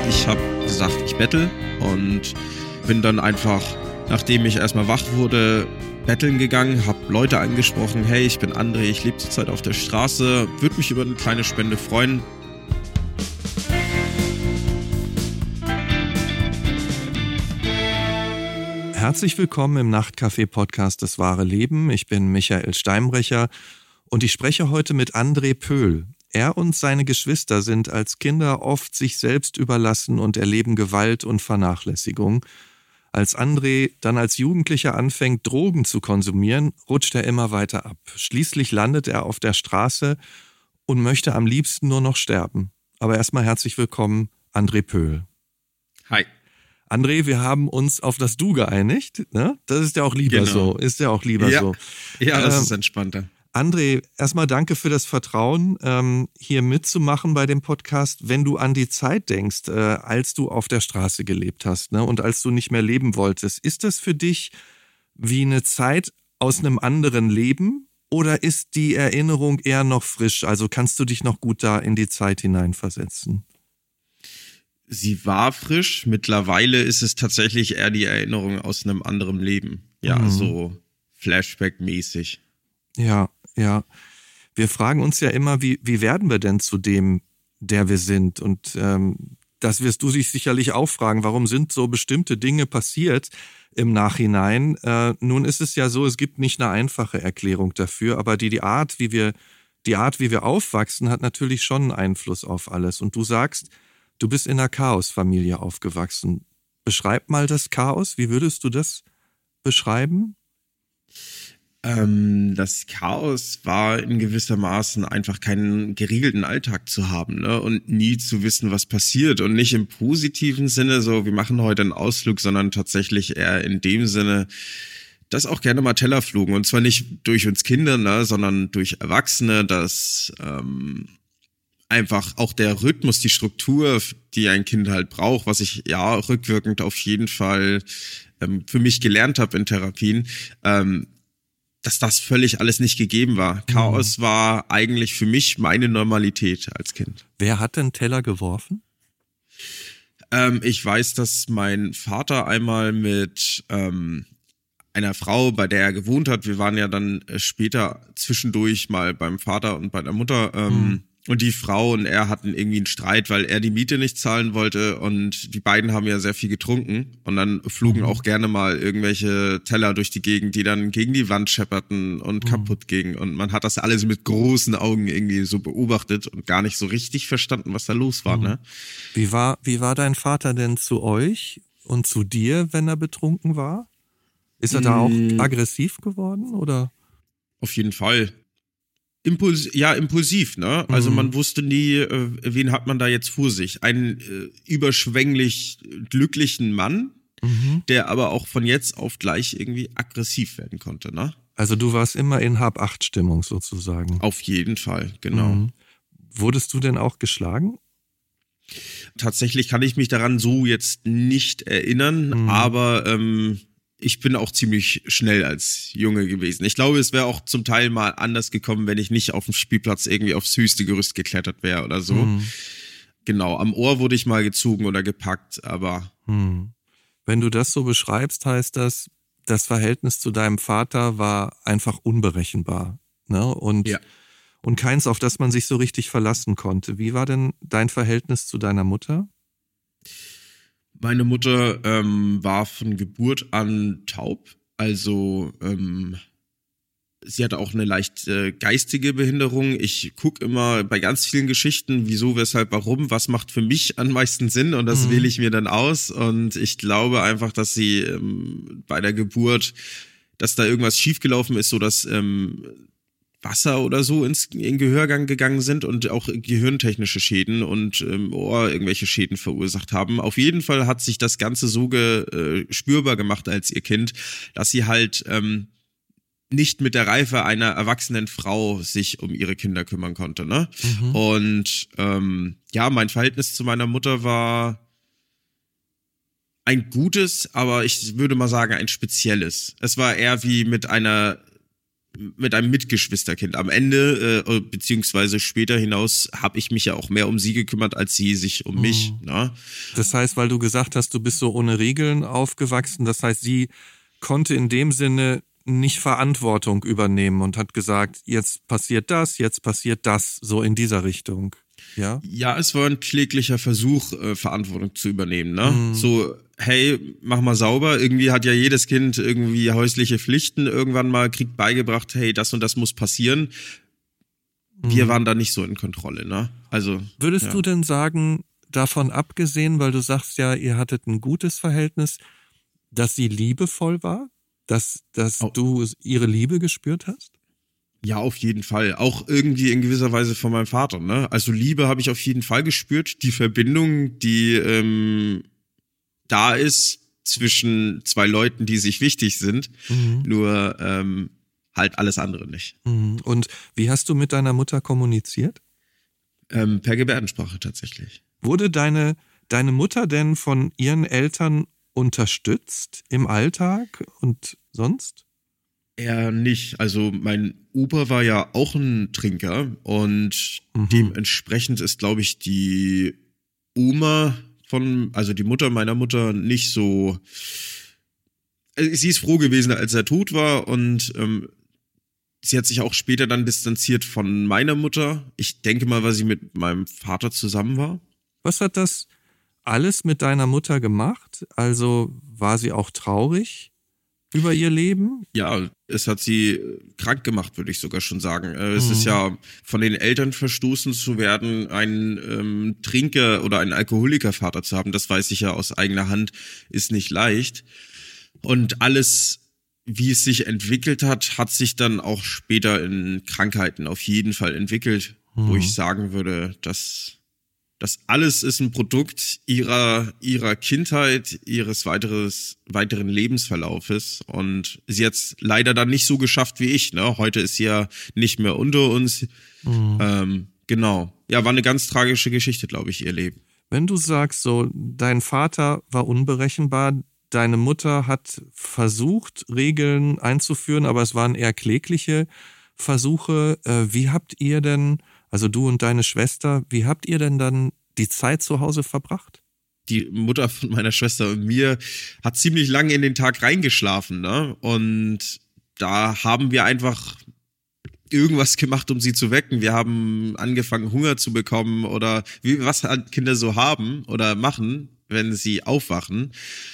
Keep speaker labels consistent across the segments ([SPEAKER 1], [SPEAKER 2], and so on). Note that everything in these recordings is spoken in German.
[SPEAKER 1] Ich habe gesagt, ich bettel und bin dann einfach, nachdem ich erstmal wach wurde, betteln gegangen, habe Leute angesprochen, hey, ich bin André, ich lebe zurzeit auf der Straße, würde mich über eine kleine Spende freuen.
[SPEAKER 2] Herzlich willkommen im Nachtcafé-Podcast Das wahre Leben. Ich bin Michael Steinbrecher und ich spreche heute mit André Pöhl. Er und seine Geschwister sind als Kinder oft sich selbst überlassen und erleben Gewalt und Vernachlässigung. Als André dann als Jugendlicher anfängt, Drogen zu konsumieren, rutscht er immer weiter ab. Schließlich landet er auf der Straße und möchte am liebsten nur noch sterben. Aber erstmal herzlich willkommen, André Pöhl.
[SPEAKER 1] Hi.
[SPEAKER 2] André, wir haben uns auf das Du geeinigt, ne? Das ist ja auch lieber so. Ist ja auch lieber so.
[SPEAKER 1] Ja, das ist entspannter.
[SPEAKER 2] André, erstmal danke für das Vertrauen, hier mitzumachen bei dem Podcast. Wenn du an die Zeit denkst, als du auf der Straße gelebt hast, ne, und als du nicht mehr leben wolltest, ist das für dich wie eine Zeit aus einem anderen Leben oder ist die Erinnerung eher noch frisch? Also kannst du dich noch gut da in die Zeit hineinversetzen?
[SPEAKER 1] Sie war frisch, mittlerweile ist es tatsächlich eher die Erinnerung aus einem anderen Leben. Ja, so Flashback-mäßig.
[SPEAKER 2] Ja. Wir fragen uns ja immer, wie werden wir denn zu dem, der wir sind? Und das wirst du dich sicherlich auch fragen, warum sind so bestimmte Dinge passiert im Nachhinein? Nun ist es ja so, es gibt nicht eine einfache Erklärung dafür, aber die Art, wie wir aufwachsen, hat natürlich schon einen Einfluss auf alles. Und du sagst, du bist in einer Chaosfamilie aufgewachsen. Beschreib mal das Chaos. Wie würdest du das beschreiben?
[SPEAKER 1] Das Chaos war in gewissermaßen einfach keinen geregelten Alltag zu haben, ne? Und nie zu wissen, was passiert. Und nicht im positiven Sinne, so wir machen heute einen Ausflug, sondern tatsächlich eher in dem Sinne, dass auch gerne mal Teller flogen. Und zwar nicht durch uns Kinder, ne, sondern durch Erwachsene, dass einfach auch der Rhythmus, die Struktur, die ein Kind halt braucht, was ich ja rückwirkend auf jeden Fall für mich gelernt habe in Therapien, dass das völlig alles nicht gegeben war. Chaos war eigentlich für mich meine Normalität als Kind.
[SPEAKER 2] Wer hat denn Teller geworfen?
[SPEAKER 1] Ich weiß, dass mein Vater einmal mit einer Frau, bei der er gewohnt hat, wir waren ja dann später zwischendurch mal beim Vater und bei der Mutter, und die Frau und er hatten irgendwie einen Streit, weil er die Miete nicht zahlen wollte und die beiden haben ja sehr viel getrunken und dann flogen auch gerne mal irgendwelche Teller durch die Gegend, die dann gegen die Wand schepperten und kaputt gingen und man hat das alles mit großen Augen irgendwie so beobachtet und gar nicht so richtig verstanden, was da los war, ne?
[SPEAKER 2] Wie war dein Vater denn zu euch und zu dir, wenn er betrunken war? Ist er da auch aggressiv geworden, oder?
[SPEAKER 1] Auf jeden Fall. Impulsiv, ne? Also man wusste nie, wen hat man da jetzt vor sich. Einen überschwänglich glücklichen Mann, der aber auch von jetzt auf gleich irgendwie aggressiv werden konnte, ne?
[SPEAKER 2] Also du warst immer in Hab-Acht-Stimmung sozusagen.
[SPEAKER 1] Auf jeden Fall, genau.
[SPEAKER 2] Wurdest du denn auch geschlagen?
[SPEAKER 1] Tatsächlich kann ich mich daran so jetzt nicht erinnern, aber ich bin auch ziemlich schnell als Junge gewesen. Ich glaube, es wäre auch zum Teil mal anders gekommen, wenn ich nicht auf dem Spielplatz irgendwie aufs höchste Gerüst geklettert wäre oder so. Genau, am Ohr wurde ich mal gezogen oder gepackt, aber...
[SPEAKER 2] Wenn du das so beschreibst, heißt das, das Verhältnis zu deinem Vater war einfach unberechenbar, ne? Und keins, auf das man sich so richtig verlassen konnte. Wie war denn dein Verhältnis zu deiner Mutter?
[SPEAKER 1] Meine Mutter war von Geburt an taub, also sie hatte auch eine leicht geistige Behinderung. Ich gucke immer bei ganz vielen Geschichten, wieso, weshalb, warum, was macht für mich am meisten Sinn und das wähle ich mir dann aus und ich glaube einfach, dass sie bei der Geburt, dass da irgendwas schiefgelaufen ist, so dass Wasser oder so in Gehörgang gegangen sind und auch gehirntechnische Schäden und im Ohr irgendwelche Schäden verursacht haben. Auf jeden Fall hat sich das Ganze so spürbar gemacht als ihr Kind, dass sie halt nicht mit der Reife einer erwachsenen Frau sich um ihre Kinder kümmern konnte, ne? Und mein Verhältnis zu meiner Mutter war ein gutes, aber ich würde mal sagen ein spezielles. Es war eher wie mit einer mit einem Mitgeschwisterkind. Am Ende, beziehungsweise später hinaus, habe ich mich ja auch mehr um sie gekümmert, als sie sich um mich. Ne?
[SPEAKER 2] Das heißt, weil du gesagt hast, du bist so ohne Regeln aufgewachsen, das heißt, sie konnte in dem Sinne nicht Verantwortung übernehmen und hat gesagt, jetzt passiert das, so in dieser Richtung. Ja,
[SPEAKER 1] ja, es war ein kläglicher Versuch, Verantwortung zu übernehmen. Ne? So, hey, mach mal sauber. Irgendwie hat ja jedes Kind irgendwie häusliche Pflichten irgendwann mal, kriegt beigebracht, hey, das und das muss passieren. Wir waren da nicht so in Kontrolle. Ne? Also,
[SPEAKER 2] würdest du denn sagen, davon abgesehen, weil du sagst ja, ihr hattet ein gutes Verhältnis, dass sie liebevoll war? Dass du ihre Liebe gespürt hast?
[SPEAKER 1] Ja, auf jeden Fall. Auch irgendwie in gewisser Weise von meinem Vater. Ne? Also Liebe habe ich auf jeden Fall gespürt. Die Verbindung, die da ist zwischen zwei Leuten, die sich wichtig sind. Nur halt alles andere nicht.
[SPEAKER 2] Und wie hast du mit deiner Mutter kommuniziert?
[SPEAKER 1] Per Gebärdensprache tatsächlich.
[SPEAKER 2] Wurde deine Mutter denn von ihren Eltern unterstützt im Alltag und sonst?
[SPEAKER 1] Eher nicht. Also mein Opa war ja auch ein Trinker und dementsprechend ist, glaube ich, die Oma also die Mutter meiner Mutter nicht so. Sie ist froh gewesen, als er tot war und sie hat sich auch später dann distanziert von meiner Mutter. Ich denke mal, weil sie mit meinem Vater zusammen war.
[SPEAKER 2] Was hat das alles mit deiner Mutter gemacht? Also war sie auch traurig über ihr Leben?
[SPEAKER 1] Ja, es hat sie krank gemacht, würde ich sogar schon sagen. Es ist ja von den Eltern verstoßen zu werden, einen Trinker oder einen Alkoholikervater zu haben, das weiß ich ja aus eigener Hand, ist nicht leicht. Und alles, wie es sich entwickelt hat sich dann auch später in Krankheiten auf jeden Fall entwickelt, wo ich sagen würde, dass das alles ist ein Produkt ihrer Kindheit, ihres weiteren Lebensverlaufes. Und sie hat es leider dann nicht so geschafft wie ich. Ne? Heute ist sie ja nicht mehr unter uns. Genau. Ja, war eine ganz tragische Geschichte, glaube ich, ihr Leben.
[SPEAKER 2] Wenn du sagst, so, dein Vater war unberechenbar, deine Mutter hat versucht, Regeln einzuführen, aber es waren eher klägliche Versuche. Wie habt ihr denn, also du und deine Schwester, wie habt ihr denn dann die Zeit zu Hause verbracht?
[SPEAKER 1] Die Mutter von meiner Schwester und mir hat ziemlich lange in den Tag reingeschlafen, ne? Und da haben wir einfach irgendwas gemacht, um sie zu wecken. Wir haben angefangen, Hunger zu bekommen oder was halt Kinder so haben oder machen, wenn sie aufwachen.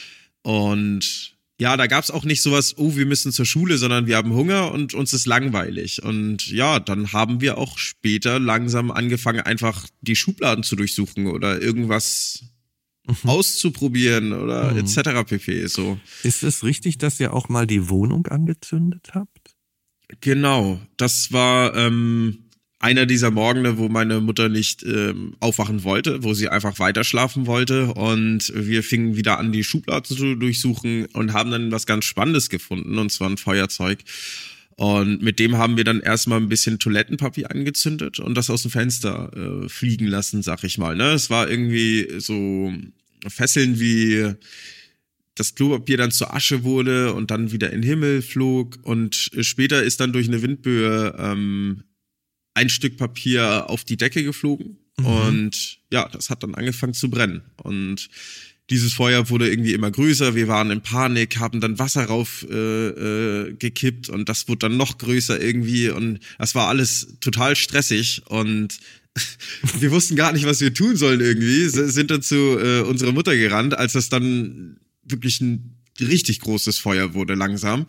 [SPEAKER 1] Und ja, da gab's auch nicht sowas, oh, wir müssen zur Schule, sondern wir haben Hunger und uns ist langweilig. Und ja, dann haben wir auch später langsam angefangen, einfach die Schubladen zu durchsuchen oder irgendwas auszuprobieren oder etc. pp. So.
[SPEAKER 2] Ist es richtig, dass ihr auch mal die Wohnung angezündet habt?
[SPEAKER 1] Genau, das war einer dieser Morgene, wo meine Mutter nicht aufwachen wollte, wo sie einfach weiter schlafen wollte und wir fingen wieder an, die Schubladen zu durchsuchen und haben dann was ganz Spannendes gefunden, und zwar ein Feuerzeug. Und mit dem haben wir dann erstmal ein bisschen Toilettenpapier angezündet und das aus dem Fenster fliegen lassen, sag ich mal. Ne? Es war irgendwie so Fesseln, wie das Klopapier dann zur Asche wurde und dann wieder in den Himmel flog. Und später ist dann durch eine Windböe ein Stück Papier auf die Decke geflogen. Und ja, das hat dann angefangen zu brennen. Und dieses Feuer wurde irgendwie immer größer. Wir waren in Panik, haben dann Wasser rauf gekippt und das wurde dann noch größer irgendwie. Und das war alles total stressig und wir wussten gar nicht, was wir tun sollen irgendwie. Sind dann zu unserer Mutter gerannt, als das dann wirklich ein richtig großes Feuer wurde langsam.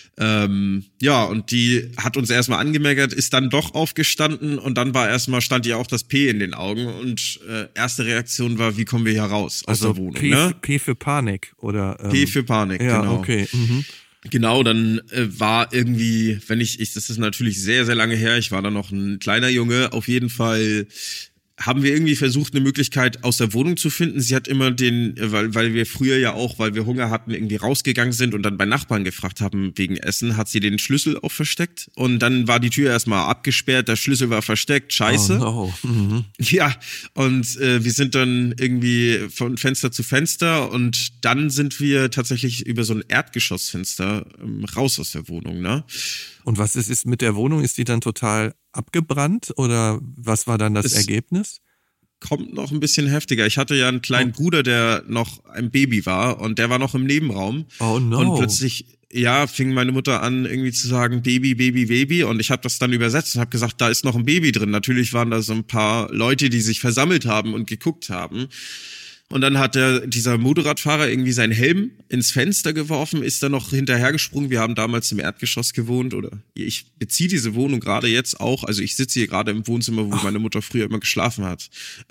[SPEAKER 1] Ja, und die hat uns erstmal angemeckert, ist dann doch aufgestanden und dann stand ihr auch das P in den Augen und erste Reaktion war, wie kommen wir hier raus aus der Wohnung?
[SPEAKER 2] P für Panik, oder?
[SPEAKER 1] P für Panik,
[SPEAKER 2] ja,
[SPEAKER 1] genau.
[SPEAKER 2] Okay.
[SPEAKER 1] Genau, dann war irgendwie, das ist natürlich sehr, sehr lange her, ich war da noch ein kleiner Junge, auf jeden Fall haben wir irgendwie versucht, eine Möglichkeit aus der Wohnung zu finden. Sie hat immer weil wir früher ja auch, weil wir Hunger hatten, irgendwie rausgegangen sind und dann bei Nachbarn gefragt haben wegen Essen, hat sie den Schlüssel auch versteckt. Und dann war die Tür erstmal abgesperrt, der Schlüssel war versteckt, scheiße.
[SPEAKER 2] Oh no.
[SPEAKER 1] Ja, und wir sind dann irgendwie von Fenster zu Fenster und dann sind wir tatsächlich über so ein Erdgeschossfenster raus aus der Wohnung, ne?
[SPEAKER 2] Und was ist mit der Wohnung? Ist die dann total abgebrannt oder was war dann das Ergebnis?
[SPEAKER 1] Kommt noch ein bisschen heftiger. Ich hatte ja einen kleinen Bruder, der noch ein Baby war und der war noch im Nebenraum.
[SPEAKER 2] Oh no.
[SPEAKER 1] Und plötzlich, fing meine Mutter an irgendwie zu sagen, Baby, Baby, Baby. Und ich habe das dann übersetzt und habe gesagt, da ist noch ein Baby drin. Natürlich waren da so ein paar Leute, die sich versammelt haben und geguckt haben. Und dann hat dieser Motorradfahrer irgendwie seinen Helm ins Fenster geworfen, ist dann noch hinterhergesprungen. Wir haben damals im Erdgeschoss gewohnt oder ich beziehe diese Wohnung gerade jetzt auch. Also ich sitze hier gerade im Wohnzimmer, wo meine Mutter früher immer geschlafen hat.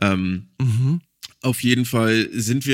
[SPEAKER 1] Auf jeden Fall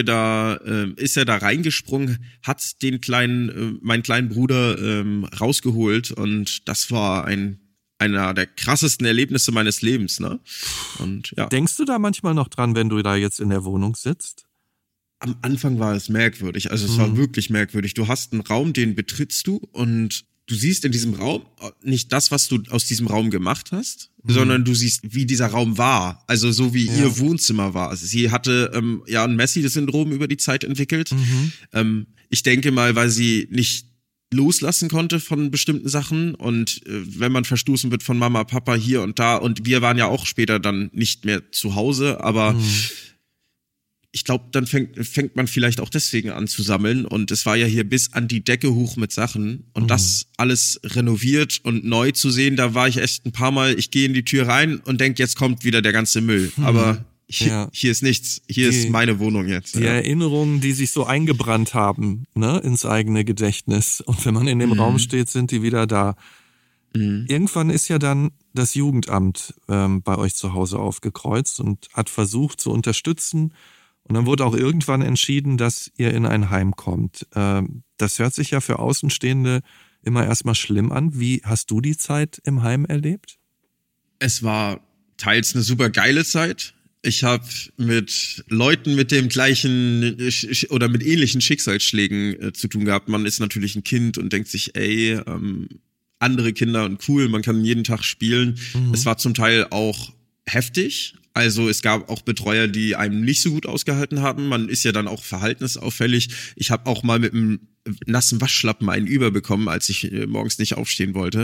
[SPEAKER 1] ist er da reingesprungen, hat meinen kleinen Bruder rausgeholt und das war einer der krassesten Erlebnisse meines Lebens, ne? Und ja.
[SPEAKER 2] Denkst du da manchmal noch dran, wenn du da jetzt in der Wohnung sitzt?
[SPEAKER 1] Am Anfang war es merkwürdig, also es war wirklich merkwürdig. Du hast einen Raum, den betrittst du und du siehst in diesem Raum nicht das, was du aus diesem Raum gemacht hast, sondern du siehst, wie dieser Raum war, also so wie ihr Wohnzimmer war. Also sie hatte ein Messi-Syndrom über die Zeit entwickelt. Ich denke mal, weil sie nicht loslassen konnte von bestimmten Sachen und wenn man verstoßen wird von Mama, Papa hier und da und wir waren ja auch später dann nicht mehr zu Hause, aber ich glaube, dann fängt man vielleicht auch deswegen an zu sammeln und es war ja hier bis an die Decke hoch mit Sachen und das alles renoviert und neu zu sehen, da war ich echt ein paar Mal, ich gehe in die Tür rein und denke, jetzt kommt wieder der ganze Müll, aber hier ist nichts, ist meine Wohnung jetzt.
[SPEAKER 2] Die Erinnerungen, die sich so eingebrannt haben, ne, ins eigene Gedächtnis. Und wenn man in dem Raum steht, sind die wieder da. Irgendwann ist ja dann das Jugendamt bei euch zu Hause aufgekreuzt und hat versucht zu unterstützen. Und dann wurde auch irgendwann entschieden, dass ihr in ein Heim kommt. Das hört sich ja für Außenstehende immer erstmal schlimm an. Wie hast du die Zeit im Heim erlebt?
[SPEAKER 1] Es war teils eine super geile Zeit. Ich habe mit Leuten mit dem gleichen oder mit ähnlichen Schicksalsschlägen zu tun gehabt. Man ist natürlich ein Kind und denkt sich, andere Kinder und cool, man kann jeden Tag spielen. Es war zum Teil auch heftig. Also es gab auch Betreuer, die einem nicht so gut ausgehalten haben. Man ist ja dann auch verhaltensauffällig. Ich habe auch mal mit einem nassen Waschlappen einen überbekommen, als ich morgens nicht aufstehen wollte.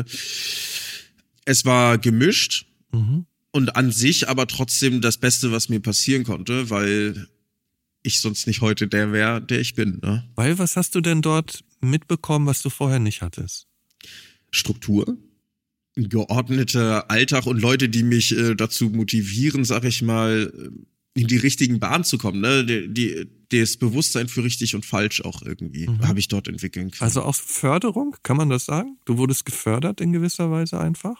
[SPEAKER 1] Es war gemischt. Und an sich aber trotzdem das Beste, was mir passieren konnte, weil ich sonst nicht heute der wäre, der ich bin. Ne?
[SPEAKER 2] Weil, was hast du denn dort mitbekommen, was du vorher nicht hattest?
[SPEAKER 1] Struktur, geordneter Alltag und Leute, die mich dazu motivieren, sag ich mal, in die richtigen Bahnen zu kommen. Ne? Das Bewusstsein für richtig und falsch auch irgendwie habe ich dort entwickeln können.
[SPEAKER 2] Also auch Förderung, kann man das sagen? Du wurdest gefördert in gewisser Weise einfach?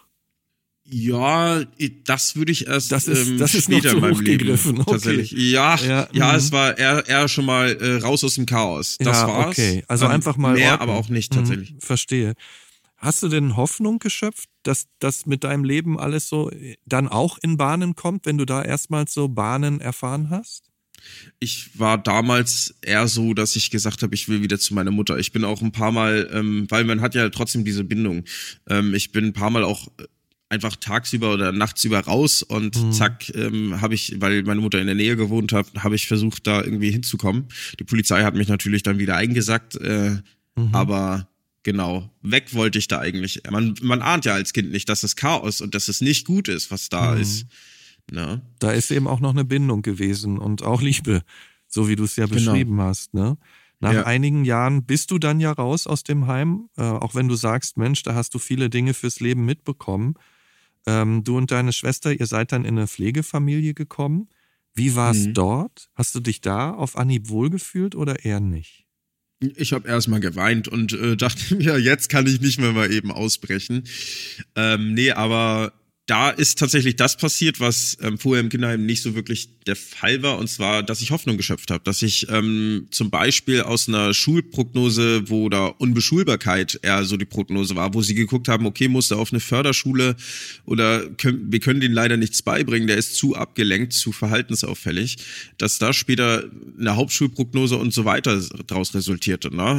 [SPEAKER 1] Ja, das würde ich erst
[SPEAKER 2] das ist
[SPEAKER 1] später
[SPEAKER 2] noch
[SPEAKER 1] in meinem Leben
[SPEAKER 2] okay.
[SPEAKER 1] tatsächlich. Ja, es war eher schon mal raus aus dem Chaos. Das war's.
[SPEAKER 2] Okay. Also einfach mal
[SPEAKER 1] mehr,
[SPEAKER 2] Ordnung.
[SPEAKER 1] aber auch nicht tatsächlich.
[SPEAKER 2] Verstehe. Hast du denn Hoffnung geschöpft, dass das mit deinem Leben alles so dann auch in Bahnen kommt, wenn du da erstmals so Bahnen erfahren hast?
[SPEAKER 1] Ich war damals eher so, dass ich gesagt habe, ich will wieder zu meiner Mutter. Ich bin auch ein paar Mal, weil man hat ja trotzdem diese Bindung. Ich bin ein paar Mal auch einfach tagsüber oder nachtsüber raus und zack, habe ich, weil meine Mutter in der Nähe gewohnt hat, habe ich versucht, da irgendwie hinzukommen. Die Polizei hat mich natürlich dann wieder eingesackt, aber genau, weg wollte ich da eigentlich. Man ahnt ja als Kind nicht, dass es Chaos und dass es nicht gut ist, was da ist. Na?
[SPEAKER 2] Da ist eben auch noch eine Bindung gewesen und auch Liebe, so wie du es ja beschrieben hast, ne? Nach einigen Jahren bist du dann ja raus aus dem Heim, auch wenn du sagst, Mensch, da hast du viele Dinge fürs Leben mitbekommen. Du und deine Schwester, ihr seid dann in eine Pflegefamilie gekommen. Wie war es dort? Hast du dich da auf Anhieb wohlgefühlt oder eher nicht?
[SPEAKER 1] Ich habe erstmal geweint und dachte mir, jetzt kann ich nicht mehr mal eben ausbrechen. Nee, aber da ist tatsächlich das passiert, was vorher im Kinderheim nicht so wirklich der Fall war, und zwar, dass ich Hoffnung geschöpft habe, dass ich zum Beispiel aus einer Schulprognose, wo da Unbeschulbarkeit eher so die Prognose war, wo sie geguckt haben, okay, muss er auf eine Förderschule oder wir können denen leider nichts beibringen, der ist zu abgelenkt, zu verhaltensauffällig, dass da später eine Hauptschulprognose und so weiter daraus resultierte. Ne?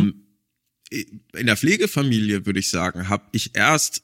[SPEAKER 1] In der Pflegefamilie, würde ich sagen, habe ich erst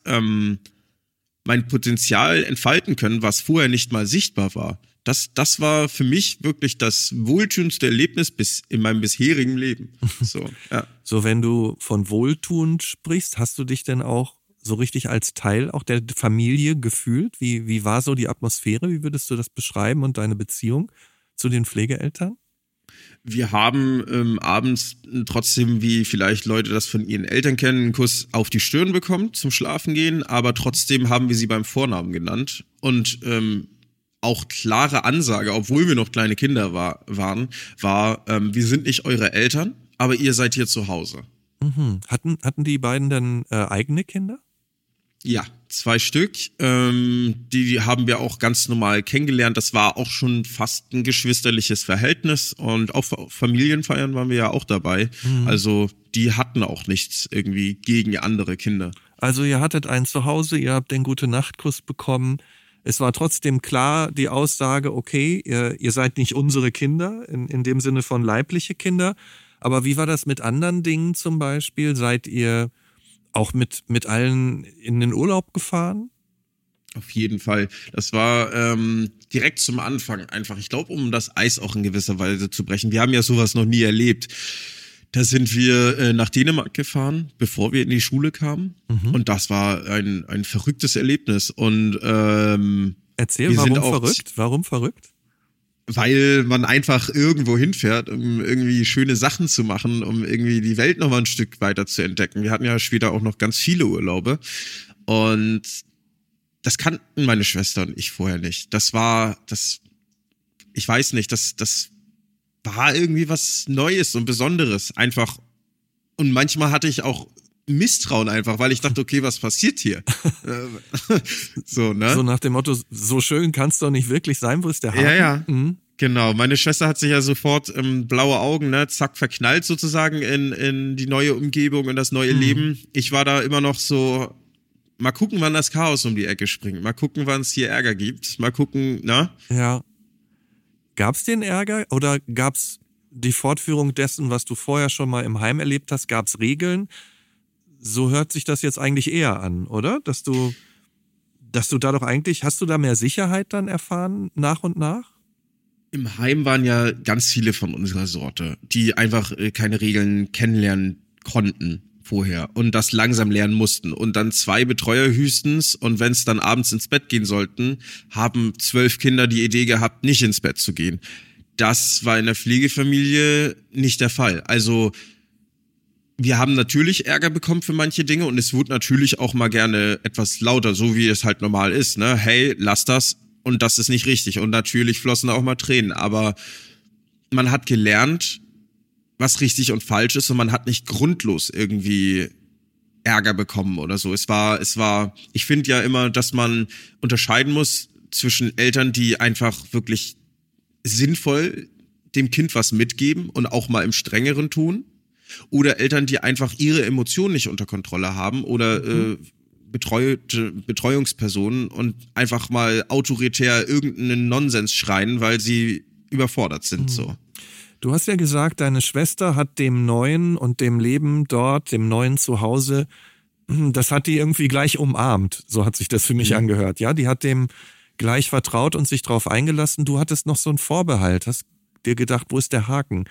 [SPEAKER 1] mein Potenzial entfalten können, was vorher nicht mal sichtbar war. Das war für mich wirklich das wohltuendste Erlebnis in meinem bisherigen Leben. So, ja.
[SPEAKER 2] So, wenn du von Wohltun sprichst, hast du dich denn auch so richtig als Teil auch der Familie gefühlt? Wie war so die Atmosphäre? Wie würdest du das beschreiben und deine Beziehung zu den Pflegeeltern?
[SPEAKER 1] Wir haben abends trotzdem, wie vielleicht Leute das von ihren Eltern kennen, einen Kuss auf die Stirn bekommen zum Schlafengehen, aber trotzdem haben wir sie beim Vornamen genannt. Und auch klare Ansage, obwohl wir noch kleine Kinder waren, wir sind nicht eure Eltern, aber ihr seid hier zu Hause.
[SPEAKER 2] Mhm. Hatten die beiden dann eigene Kinder?
[SPEAKER 1] Ja, 2 Stück. Die haben wir auch ganz normal kennengelernt. Das war auch schon fast ein geschwisterliches Verhältnis. Und auf Familienfeiern waren wir ja auch dabei.
[SPEAKER 2] Mhm.
[SPEAKER 1] Also die hatten auch nichts irgendwie gegen andere Kinder.
[SPEAKER 2] Also ihr hattet ein Zuhause, ihr habt den Gute-Nacht-Kuss bekommen. Es war trotzdem klar die Aussage, okay, ihr seid nicht unsere Kinder, in dem Sinne von leibliche Kinder. Aber wie war das mit anderen Dingen zum Beispiel? Seid ihr auch mit allen in den Urlaub gefahren?
[SPEAKER 1] Auf jeden Fall. Das war direkt zum Anfang einfach. Ich glaube, um das Eis auch in gewisser Weise zu brechen. Wir haben ja sowas noch nie erlebt. Da sind wir nach Dänemark gefahren, bevor wir in die Schule kamen. Mhm. Und das war ein verrücktes Erlebnis. Und
[SPEAKER 2] erzähl, warum verrückt? Warum verrückt?
[SPEAKER 1] Weil man einfach irgendwo hinfährt, um irgendwie schöne Sachen zu machen, um irgendwie die Welt nochmal ein Stück weiter zu entdecken. Wir hatten ja später auch noch ganz viele Urlaube und das kannten meine Schwester und ich vorher nicht. Ich weiß nicht, das war irgendwie was Neues und Besonderes einfach. Und manchmal hatte ich auch Misstrauen einfach, weil ich dachte, okay, was passiert hier? So, ne?
[SPEAKER 2] So nach dem Motto, so schön kann's doch nicht wirklich sein, wo ist der Haken?
[SPEAKER 1] Ja. Mhm. Genau. Meine Schwester hat sich ja sofort blaue Augen, ne, zack, verknallt sozusagen in die neue Umgebung, in das neue Leben. Ich war da immer noch so, mal gucken, wann das Chaos um die Ecke springt. Mal gucken, wann es hier Ärger gibt. Mal gucken, na?
[SPEAKER 2] Ja. Gab's den Ärger oder gab's die Fortführung dessen, was du vorher schon mal im Heim erlebt hast? Gab's Regeln? So hört sich das jetzt eigentlich eher an, oder? Dass du da doch eigentlich, hast du da mehr Sicherheit dann erfahren, nach und nach?
[SPEAKER 1] Im Heim waren ja ganz viele von unserer Sorte, die einfach keine Regeln kennenlernen konnten vorher und das langsam lernen mussten. Und dann 2 Betreuer höchstens. Und wenn es dann abends ins Bett gehen sollten, haben 12 Kinder die Idee gehabt, nicht ins Bett zu gehen. Das war in der Pflegefamilie nicht der Fall. Also wir haben natürlich Ärger bekommen für manche Dinge und es wurde natürlich auch mal gerne etwas lauter, so wie es halt normal ist, ne? Hey, lass das und das ist nicht richtig. Und natürlich flossen auch mal Tränen, aber man hat gelernt, was richtig und falsch ist und man hat nicht grundlos irgendwie Ärger bekommen oder so. Es war, ich finde ja immer, dass man unterscheiden muss zwischen Eltern, die einfach wirklich sinnvoll dem Kind was mitgeben und auch mal im Strengeren tun. Oder Eltern, die einfach ihre Emotionen nicht unter Kontrolle haben oder Betreuungspersonen und einfach mal autoritär irgendeinen Nonsens schreien, weil sie überfordert sind. So.
[SPEAKER 2] Du hast ja gesagt, deine Schwester hat dem Neuen und dem Leben dort, dem neuen Zuhause, das hat die irgendwie gleich umarmt. So hat sich das für mich angehört. Ja, die hat dem gleich vertraut und sich drauf eingelassen. Du hattest noch so einen Vorbehalt, hast dir gedacht, wo ist der Haken?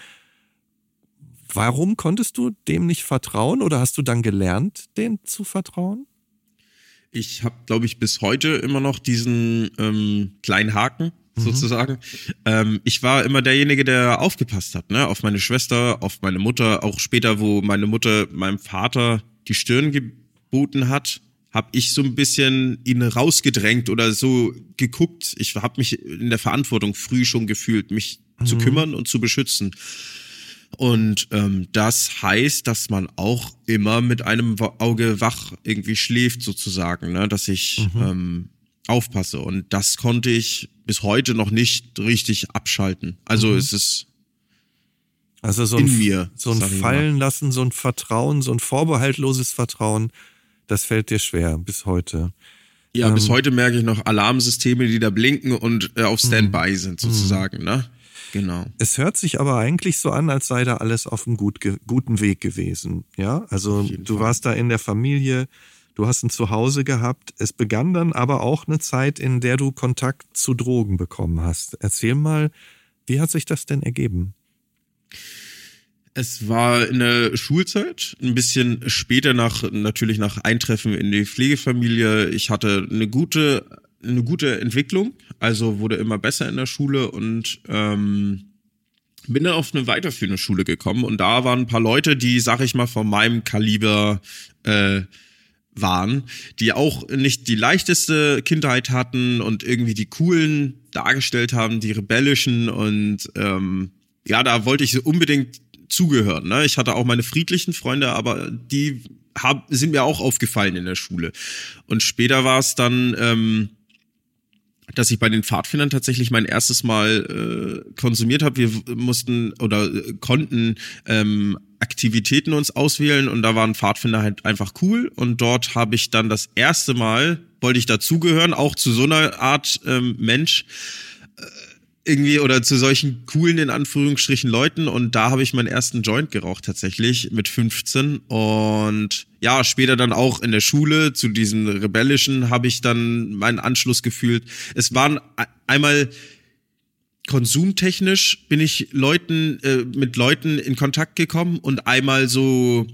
[SPEAKER 2] Warum konntest du dem nicht vertrauen oder hast du dann gelernt, dem zu vertrauen?
[SPEAKER 1] Ich habe, glaube ich, bis heute immer noch diesen kleinen Haken sozusagen. Ich war immer derjenige, der aufgepasst hat, ne, auf meine Schwester, auf meine Mutter. Auch später, wo meine Mutter meinem Vater die Stirn geboten hat, habe ich so ein bisschen ihn rausgedrängt oder so geguckt. Ich habe mich in der Verantwortung früh schon gefühlt, mich zu kümmern und zu beschützen. Und das heißt, dass man auch immer mit einem Auge wach irgendwie schläft sozusagen, ne? Dass ich aufpasse. Und das konnte ich bis heute noch nicht richtig abschalten. Also es ist
[SPEAKER 2] so
[SPEAKER 1] in mir.
[SPEAKER 2] So ein Fallenlassen, so ein Vertrauen, so ein vorbehaltloses Vertrauen, das fällt dir schwer bis heute.
[SPEAKER 1] Ja, bis heute merke ich noch Alarmsysteme, die da blinken und auf Standby sind sozusagen, ne? Genau.
[SPEAKER 2] Es hört sich aber eigentlich so an, als sei da alles auf einem guten Weg gewesen. Ja, also du warst da in der Familie, du hast ein Zuhause gehabt. Es begann dann aber auch eine Zeit, in der du Kontakt zu Drogen bekommen hast. Erzähl mal, wie hat sich das denn ergeben?
[SPEAKER 1] Es war in der Schulzeit, ein bisschen später natürlich nach Eintreffen in die Pflegefamilie. Ich hatte eine gute Entwicklung, also wurde immer besser in der Schule und bin dann auf eine weiterführende Schule gekommen und da waren ein paar Leute, die, sag ich mal, von meinem Kaliber waren, die auch nicht die leichteste Kindheit hatten und irgendwie die coolen dargestellt haben, die rebellischen und da wollte ich unbedingt zugehören. Ne? Ich hatte auch meine friedlichen Freunde, aber die sind mir auch aufgefallen in der Schule. Und später war es dann, dass ich bei den Pfadfindern tatsächlich mein erstes Mal konsumiert habe. Wir mussten oder konnten Aktivitäten uns auswählen und da waren Pfadfinder halt einfach cool. Und dort habe ich dann das erste Mal, wollte ich dazugehören, auch zu so einer Art Mensch, irgendwie oder zu solchen coolen, in Anführungsstrichen, Leuten und da habe ich meinen ersten Joint geraucht tatsächlich mit 15 und ja, später dann auch in der Schule zu diesen Rebellischen habe ich dann meinen Anschluss gefühlt. Es waren einmal konsumtechnisch bin ich mit Leuten in Kontakt gekommen und einmal so,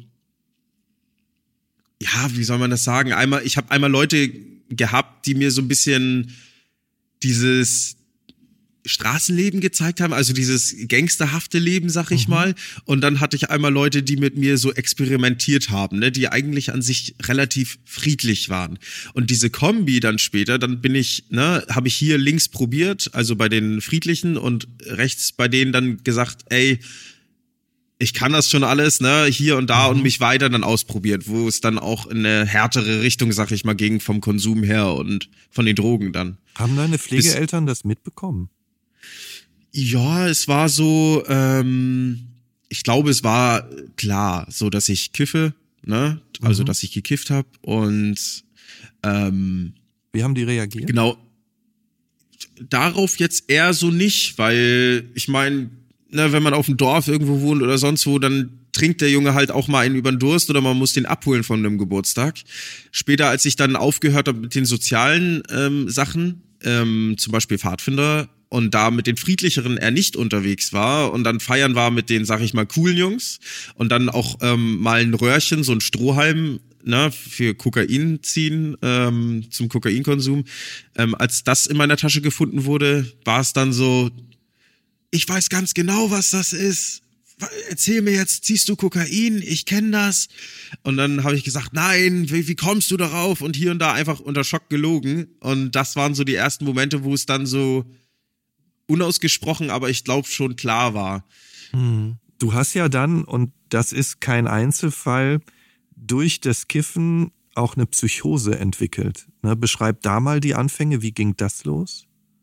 [SPEAKER 1] ja, wie soll man das sagen? Ich habe einmal Leute gehabt, die mir so ein bisschen dieses Straßenleben gezeigt haben, also dieses gangsterhafte Leben, sag ich mal. Und dann hatte ich einmal Leute, die mit mir so experimentiert haben, ne, die eigentlich an sich relativ friedlich waren. Und diese Kombi dann später, dann habe ich hier links probiert, also bei den Friedlichen und rechts bei denen dann gesagt, ey, ich kann das schon alles, ne, hier und da und mich weiter dann ausprobiert, wo es dann auch in eine härtere Richtung, sag ich mal, ging vom Konsum her und von den Drogen dann.
[SPEAKER 2] Haben deine Pflegeeltern das mitbekommen?
[SPEAKER 1] Ja, es war so, ich glaube, es war klar, so dass ich kiffe, ne? Also, dass ich gekifft habe und
[SPEAKER 2] wie haben die reagiert?
[SPEAKER 1] Genau. Darauf jetzt eher so nicht, weil ich meine, ne, wenn man auf dem Dorf irgendwo wohnt oder sonst wo, dann trinkt der Junge halt auch mal einen über den Durst oder man muss den abholen von einem Geburtstag. Später, als ich dann aufgehört habe mit den sozialen Sachen, zum Beispiel Pfadfinder, und da mit den Friedlicheren er nicht unterwegs war und dann feiern war mit den, sag ich mal, coolen Jungs und dann auch mal ein Röhrchen, so ein Strohhalm, ne, für Kokain ziehen, zum Kokainkonsum. Als das in meiner Tasche gefunden wurde, war es dann so, ich weiß ganz genau, was das ist. Erzähl mir jetzt, ziehst du Kokain? Ich kenne das. Und dann habe ich gesagt, nein, wie kommst du darauf? Und hier und da einfach unter Schock gelogen. Und das waren so die ersten Momente, wo es dann so unausgesprochen, aber ich glaube schon klar war.
[SPEAKER 2] Du hast ja dann, und das ist kein Einzelfall, durch das Kiffen auch eine Psychose entwickelt. Ne? Beschreib da mal die Anfänge, wie ging das los?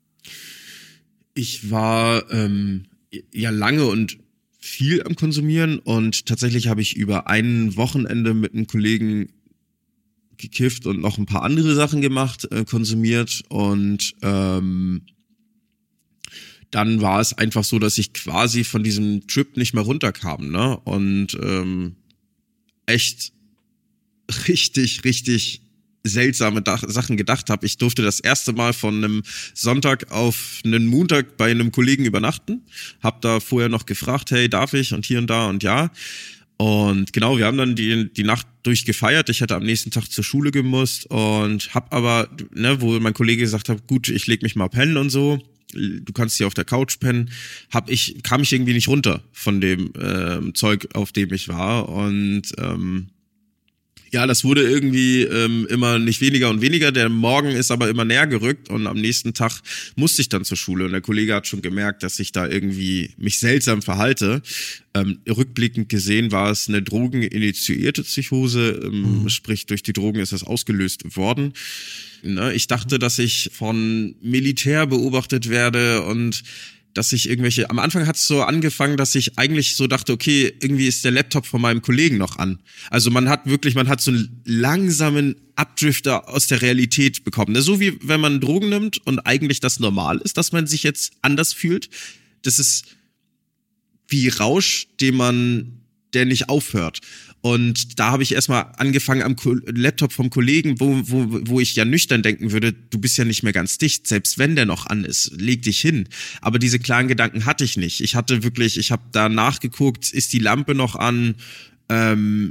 [SPEAKER 1] Ich war ja lange und viel am Konsumieren und tatsächlich habe ich über ein Wochenende mit einem Kollegen gekifft und noch ein paar andere Sachen gemacht, konsumiert und dann war es einfach so, dass ich quasi von diesem Trip nicht mehr runterkam, ne? Und echt richtig seltsame Sachen gedacht habe. Ich durfte das erste Mal von einem Sonntag auf einen Montag bei einem Kollegen übernachten. Hab da vorher noch gefragt, hey, darf ich? Und hier und da und ja. Und genau, wir haben dann die Nacht durchgefeiert. Ich hätte am nächsten Tag zur Schule gemusst und hab aber, ne, wo mein Kollege gesagt hat, gut, ich leg mich mal pennen und so. Du kannst hier auf der Couch pennen, kam ich irgendwie nicht runter von dem Zeug, auf dem ich war und ja, das wurde irgendwie immer nicht weniger und weniger, der Morgen ist aber immer näher gerückt und am nächsten Tag musste ich dann zur Schule und der Kollege hat schon gemerkt, dass ich da irgendwie mich seltsam verhalte. Rückblickend gesehen war es eine drogeninitiierte Psychose, sprich durch die Drogen ist das ausgelöst worden. Ich dachte, dass ich von Militär beobachtet werde und dass ich am Anfang hat es so angefangen, dass ich eigentlich so dachte, okay, irgendwie ist der Laptop von meinem Kollegen noch an. Also man hat so einen langsamen Abdrifter aus der Realität bekommen. So wie wenn man Drogen nimmt und eigentlich das normal ist, dass man sich jetzt anders fühlt. Das ist wie Rausch, der nicht aufhört. Und da habe ich erstmal angefangen am Laptop vom Kollegen, wo ich ja nüchtern denken würde, du bist ja nicht mehr ganz dicht, selbst wenn der noch an ist, leg dich hin. Aber diese klaren Gedanken hatte ich nicht. Ich habe da nachgeguckt, ist die Lampe noch an? Dann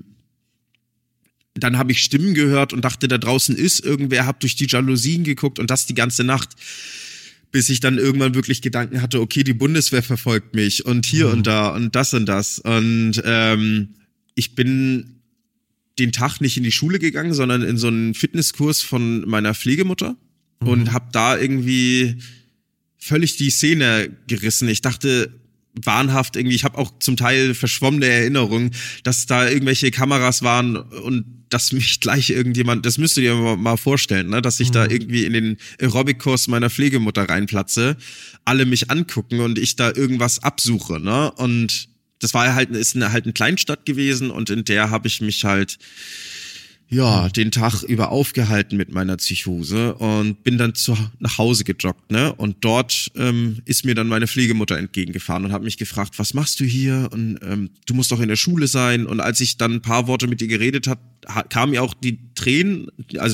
[SPEAKER 1] habe ich Stimmen gehört und dachte, da draußen ist irgendwer, habe durch die Jalousien geguckt und das die ganze Nacht, bis ich dann irgendwann wirklich Gedanken hatte, okay, die Bundeswehr verfolgt mich und hier und da und das und das. Und ich bin den Tag nicht in die Schule gegangen, sondern in so einen Fitnesskurs von meiner Pflegemutter und habe da irgendwie völlig die Szene gerissen. Ich dachte wahnhaft irgendwie, ich habe auch zum Teil verschwommene Erinnerungen, dass da irgendwelche Kameras waren und dass mich gleich irgendjemand, das müsst ihr dir mal vorstellen, ne, dass ich da irgendwie in den Aerobic-Kurs meiner Pflegemutter reinplatze, alle mich angucken und ich da irgendwas absuche, ne, und das war halt, ist halt eine Kleinstadt gewesen und in der habe ich mich halt, ja, den Tag über aufgehalten mit meiner Psychose und bin dann nach Hause gejoggt, ne? Und dort ist mir dann meine Pflegemutter entgegengefahren und hat mich gefragt, was machst du hier? Und du musst doch in der Schule sein. Und als ich dann ein paar Worte mit ihr geredet habe, kamen ihr die Tränen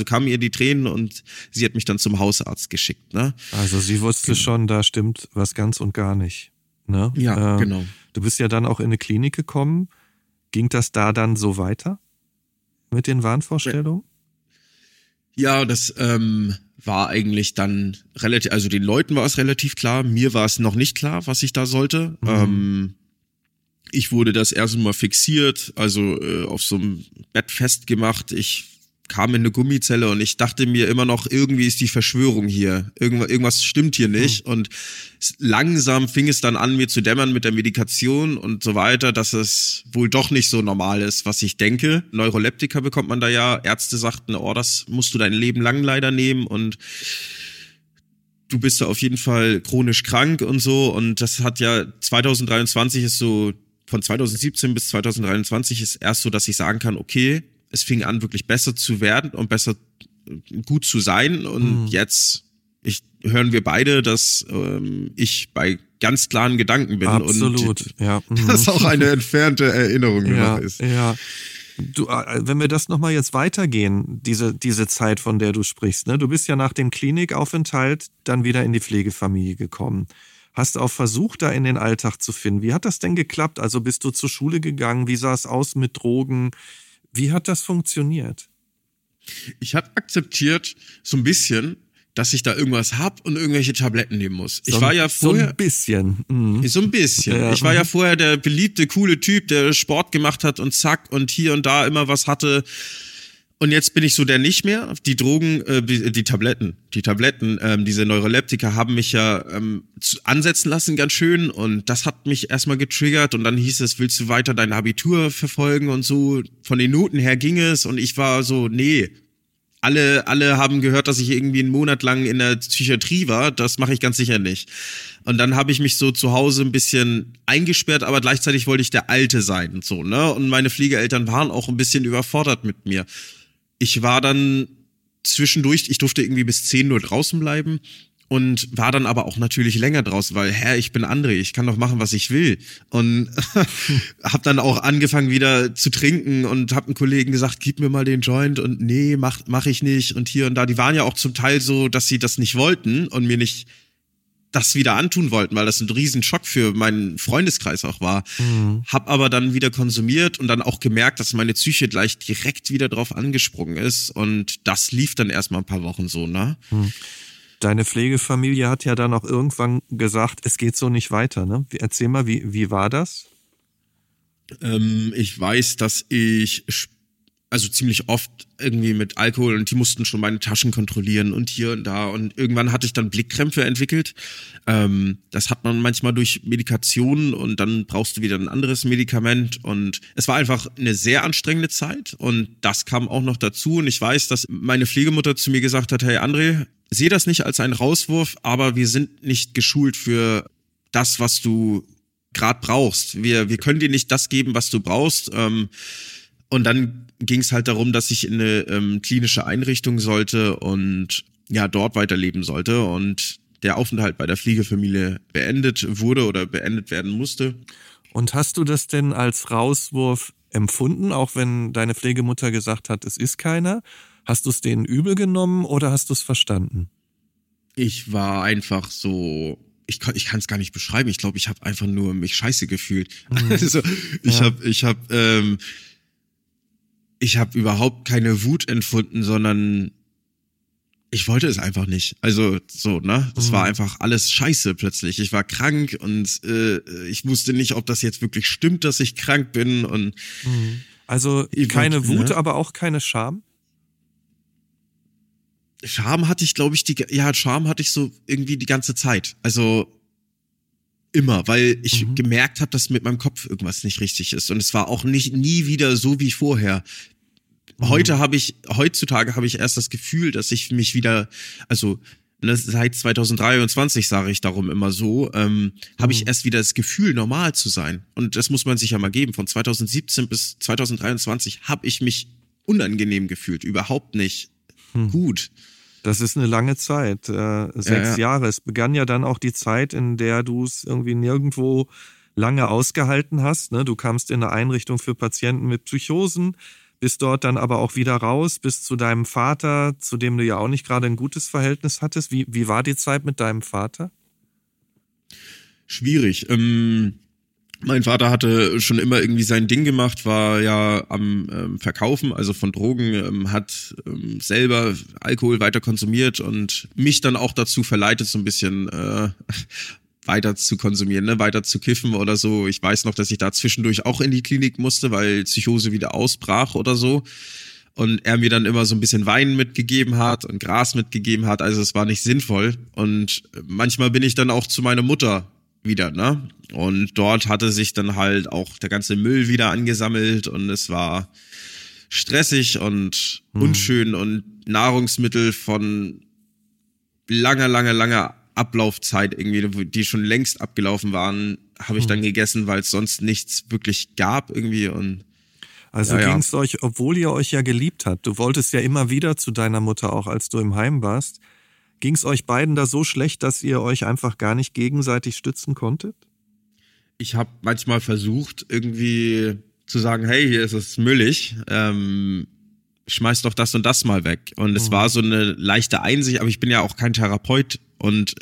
[SPEAKER 1] und sie hat mich dann zum Hausarzt geschickt, ne?
[SPEAKER 2] Also sie wusste schon, da stimmt was ganz und gar nicht, ne?
[SPEAKER 1] Ja, genau.
[SPEAKER 2] Du bist ja dann auch in eine Klinik gekommen. Ging das da dann so weiter? Mit den Wahnvorstellungen?
[SPEAKER 1] Ja, das war eigentlich dann relativ, also den Leuten war es relativ klar, mir war es noch nicht klar, was ich da sollte. Ich wurde das erste Mal fixiert, also auf so einem Bett festgemacht. Ich kam in eine Gummizelle und ich dachte mir immer noch, irgendwie ist die Verschwörung hier. Irgendwas stimmt hier nicht. Und langsam fing es dann an, mir zu dämmern mit der Medikation und so weiter, dass es wohl doch nicht so normal ist, was ich denke. Neuroleptika bekommt man da ja. Ärzte sagten, oh, das musst du dein Leben lang leider nehmen und du bist da auf jeden Fall chronisch krank und so. Und das hat ja 2023 ist so, von 2017 bis 2023 ist erst so, dass ich sagen kann, okay, es fing an, wirklich besser zu werden und besser gut zu sein. Und jetzt hören wir beide, dass ich bei ganz klaren Gedanken bin.
[SPEAKER 2] Absolut,
[SPEAKER 1] und
[SPEAKER 2] ja.
[SPEAKER 1] Das auch eine entfernte Erinnerung nur noch ist.
[SPEAKER 2] Ja. Du, wenn wir das nochmal jetzt weitergehen, diese Zeit, von der du sprichst, ne? Du bist ja nach dem Klinikaufenthalt dann wieder in die Pflegefamilie gekommen. Hast auch versucht, da in den Alltag zu finden. Wie hat das denn geklappt? Also bist du zur Schule gegangen? Wie sah es aus mit Drogen? Wie hat das funktioniert?
[SPEAKER 1] Ich habe akzeptiert, so ein bisschen, dass ich da irgendwas hab und irgendwelche Tabletten nehmen muss. Ich war ja vorher
[SPEAKER 2] so ein bisschen.
[SPEAKER 1] So ein bisschen.
[SPEAKER 2] Ja.
[SPEAKER 1] Ich war ja vorher der beliebte, coole Typ, der Sport gemacht hat und zack und hier und da immer was hatte. Und jetzt bin ich so der nicht mehr. Die Drogen, die Tabletten, diese Neuroleptika haben mich ja ansetzen lassen ganz schön und das hat mich erstmal getriggert und dann hieß es, willst du weiter dein Abitur verfolgen und so. Von den Noten her ging es und ich war so, nee. Alle haben gehört, dass ich irgendwie einen Monat lang in der Psychiatrie war. Das mache ich ganz sicher nicht. Und dann habe ich mich so zu Hause ein bisschen eingesperrt, aber gleichzeitig wollte ich der Alte sein und so, ne? Und meine Pflegeeltern waren auch ein bisschen überfordert mit mir. Ich war dann zwischendurch, ich durfte irgendwie bis 10 Uhr draußen bleiben und war dann aber auch natürlich länger draußen, weil, ich bin André, ich kann doch machen, was ich will. Und habe dann auch angefangen wieder zu trinken und habe einem Kollegen gesagt, gib mir mal den Joint und nee, mach ich nicht und hier und da. Die waren ja auch zum Teil so, dass sie das nicht wollten und mir nicht das wieder antun wollten, weil das ein riesen Schock für meinen Freundeskreis auch war. Hab aber dann wieder konsumiert und dann auch gemerkt, dass meine Psyche gleich direkt wieder drauf angesprungen ist und das lief dann erstmal ein paar Wochen so, ne?
[SPEAKER 2] Deine Pflegefamilie hat ja dann auch irgendwann gesagt, es geht so nicht weiter, ne? Erzähl mal, wie war das?
[SPEAKER 1] Ich weiß, dass ich also ziemlich oft irgendwie mit Alkohol und die mussten schon meine Taschen kontrollieren und hier und da und irgendwann hatte ich dann Blickkrämpfe entwickelt. Das hat man manchmal durch Medikationen und dann brauchst du wieder ein anderes Medikament und es war einfach eine sehr anstrengende Zeit und das kam auch noch dazu und ich weiß, dass meine Pflegemutter zu mir gesagt hat, hey André, sehe das nicht als einen Rauswurf, aber wir sind nicht geschult für das, was du gerade brauchst. Wir können dir nicht das geben, was du brauchst. Und dann ging es halt darum, dass ich in eine klinische Einrichtung sollte und ja dort weiterleben sollte und der Aufenthalt bei der Pflegefamilie beendet wurde oder beendet werden musste.
[SPEAKER 2] Und hast du das denn als Rauswurf empfunden, auch wenn deine Pflegemutter gesagt hat, es ist keiner? Hast du es denen übel genommen oder hast du es verstanden?
[SPEAKER 1] Ich war einfach so, ich kann es gar nicht beschreiben. Ich glaube, ich habe einfach nur mich scheiße gefühlt. Also ich habe überhaupt keine Wut empfunden, sondern ich wollte es einfach nicht. Also so, ne? Das war einfach alles scheiße plötzlich. Ich war krank und ich wusste nicht, ob das jetzt wirklich stimmt, dass ich krank bin. Und
[SPEAKER 2] also keine Wut, ne? Aber auch keine Scham?
[SPEAKER 1] Scham hatte ich, glaube ich, Scham hatte ich so irgendwie die ganze Zeit. Also immer, weil ich gemerkt habe, dass mit meinem Kopf irgendwas nicht richtig ist. Und es war auch nie wieder so wie vorher. Heutzutage habe ich erst das Gefühl, dass ich mich wieder, also seit 2023 sage ich darum immer so, habe ich erst wieder das Gefühl, normal zu sein. Und das muss man sich ja mal geben. Von 2017 bis 2023 habe ich mich unangenehm gefühlt, überhaupt nicht gut.
[SPEAKER 2] Das ist eine lange Zeit, 6 Jahre. Es begann ja dann auch die Zeit, in der du es irgendwie nirgendwo lange ausgehalten hast. Ne? Du kamst in eine Einrichtung für Patienten mit Psychosen, bist dort dann aber auch wieder raus, bis zu deinem Vater, zu dem du ja auch nicht gerade ein gutes Verhältnis hattest. Wie war die Zeit mit deinem Vater?
[SPEAKER 1] Schwierig. Mein Vater hatte schon immer irgendwie sein Ding gemacht, war ja am Verkaufen, also von Drogen, hat selber Alkohol weiter konsumiert und mich dann auch dazu verleitet, so ein bisschen weiter zu konsumieren, ne, weiter zu kiffen oder so. Ich weiß noch, dass ich da zwischendurch auch in die Klinik musste, weil Psychose wieder ausbrach oder so. Und er mir dann immer so ein bisschen Wein mitgegeben hat und Gras mitgegeben hat. Also es war nicht sinnvoll. Und manchmal bin ich dann auch zu meiner Mutter wieder, ne? Und dort hatte sich dann halt auch der ganze Müll wieder angesammelt und es war stressig und unschön und Nahrungsmittel von langer Ablaufzeit irgendwie, die schon längst abgelaufen waren, habe ich dann gegessen, weil es sonst nichts wirklich gab irgendwie. Und
[SPEAKER 2] also ging es euch, obwohl ihr euch ja geliebt habt, du wolltest ja immer wieder zu deiner Mutter, auch als du im Heim warst, ging es euch beiden da so schlecht, dass ihr euch einfach gar nicht gegenseitig stützen konntet?
[SPEAKER 1] Ich habe manchmal versucht, irgendwie zu sagen, hey, hier ist es müllig, schmeiß doch das und das mal weg. Und es war so eine leichte Einsicht, aber ich bin ja auch kein Therapeut und